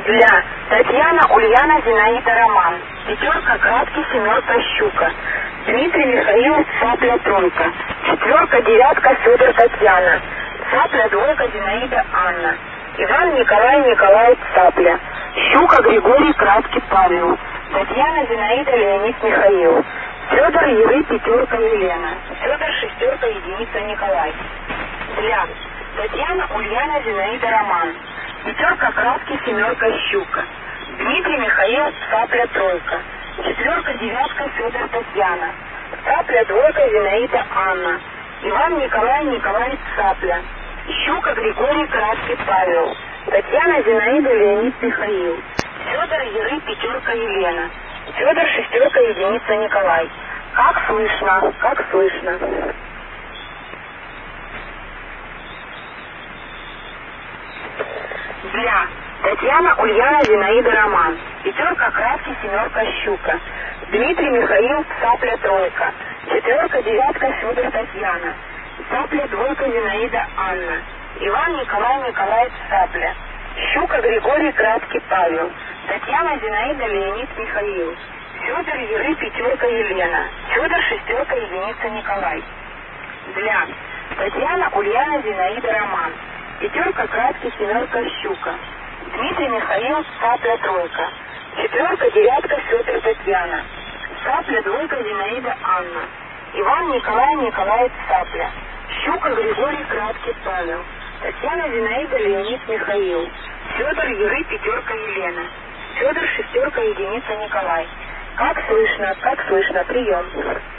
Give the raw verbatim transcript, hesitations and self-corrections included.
Для Татьяна, Ульяна, Зинаида, Роман. Пятерка, краткий, семерка, щука. Дмитрий, Михаил, цапля, тройка. Четверка, девятка, Федор, Татьяна. Цапля, двойка, Зинаида, Анна. Иван, Николай, Николай, цапля. Щука, Григорий, краткий, Павел. Татьяна, Зинаида, Леонид, Михаил. Федор, Юрий, пятерка, Елена. Федор, шестерка, единица, Николай. Для Татьяна, Ульяна, Зинаида, Роман. Пятерка, краткий, семерка, щука. Дмитрий, Михаил, цапля, тройка. Четверка, девятка, Федор, Татьяна. Цапля, двойка, Зинаида, Анна. Иван, Николай, Николай, цапля. Щука, Григорий, краткий, Павел. Татьяна, Зинаида, Леонид, Михаил. Федор, Юрий, пятерка, Елена. Федор, шестерка, единица, Николай. Как слышно, как слышно. Для Татьяна, Ульяна, Зинаида, Роман. Пятерка, краткий, семерка, щука. Дмитрий, Михаил, цапля, тройка. Четверка, девятка, Федор, Татьяна. Цапля, двойка, Зинаида, Анна. Иван, Николай, Николай, цапля. Щука, Григорий, краткий, Павел. Татьяна, Зинаида, Леонид, Михаил. Федор, Юрий, пятерка, Елена. Федор, шестерка, единица, Николай. Для Татьяна, Ульяна, Зинаида, Роман. Пятерка, краткий, семерка, щука. Дмитрий, Михаил, цапля, тройка. Четверка, девятка, Федор, Татьяна. Цапля, двойка, Зинаида, Анна. Иван, Николай, Николай, цапля. Щука, Григорий, краткий, Павел. Татьяна, Зинаида, Леонид, Михаил. Федор, Юрий, пятерка, Елена. Федор, шестерка, единица, Николай. Как слышно, как слышно, прием.